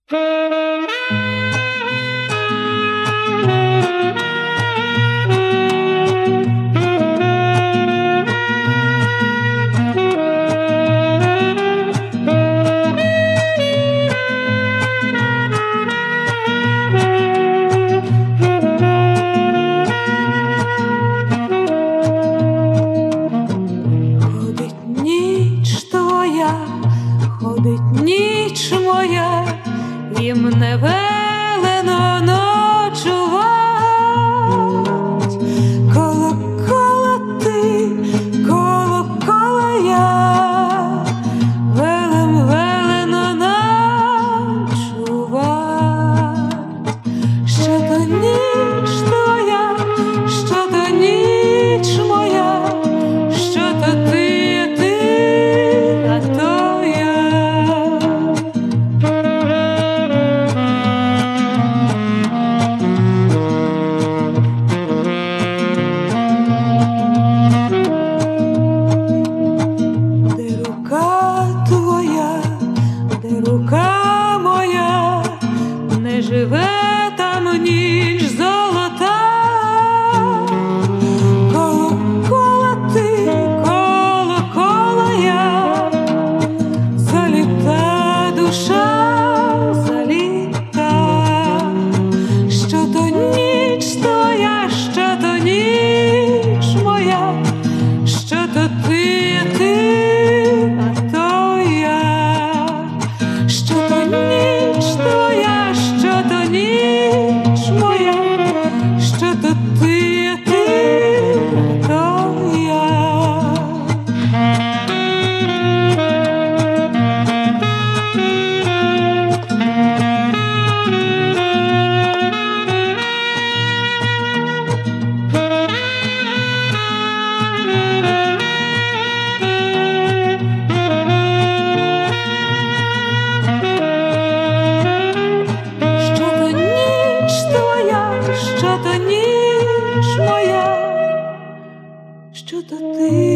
Ходить ніч моя, їм не велено ночувать. Колокола ти, колокола я, велено ночувать. Що то ніч твоя, що то ніч моя, що то ти, а то рука моя, не живе там ніч золота. Колокола ти, колокола я, заліта душа, заліта. Що то ніч твоя, що то ніч моя, що то ти, а то я. Що то ніч твоя, що то ніч моя, що то ти, то я. Що то ніч моя, що то ти.